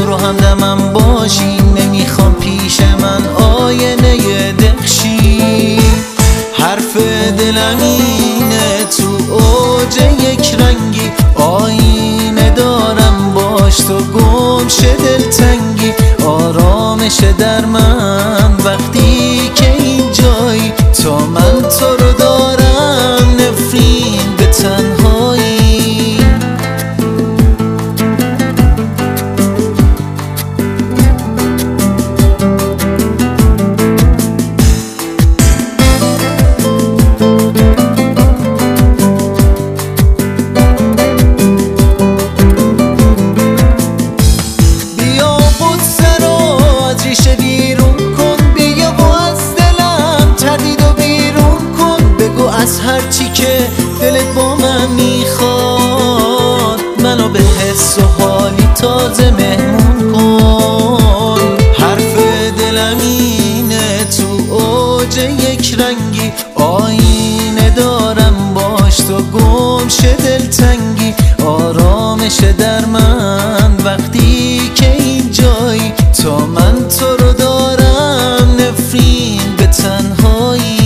برو همدمم باشی، نمیخوام پیش من آینه دقشی. حرف دلم اینه تو اوج یک رنگی، آینه دارم باش تو گم شه دلتنگی. آرامش در من وقتی که اینجایی، تا من تو رو دارم نفرین به تنهایی. از هرچی که دلت با من میخواد، منو به حس و حالی تازه مهمون کن. حرف دلم اینه تو اوج یک رنگی، آینه دارم باش تو گم شه دلتنگی. آرامش در من وقتی که اینجایی، تا من تو رو دارم نفرین به تنهایی.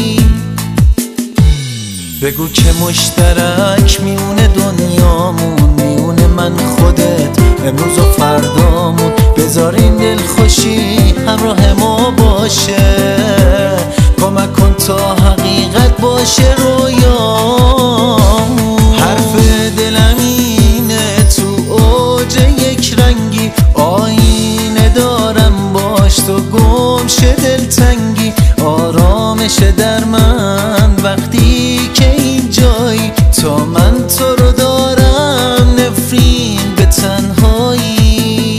بگو که مشترک میونه دنیامون، میونه من خودت امروز و فردامون. بذار این دل خوشی همراه ما باشه، کمک کن تا حقیقت باشه رویامون. حرف دلم اینه تو اوج یک رنگی، آینه دارم باش تو گم شه دلتنگی. آرامش در من وقتی که اینجایی، تا من تو رو دارم نفرین به تنهایی.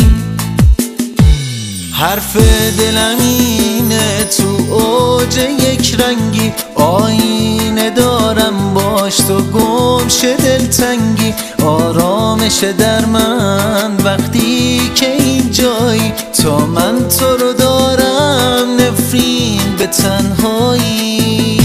حرف دلم اینه تو اوج یک رنگی، آینه دارم باش تو گم شه دلتنگی. آرامش در من وقتی که اینجایی، تا من تو رو دارم نفرین به تنهایی.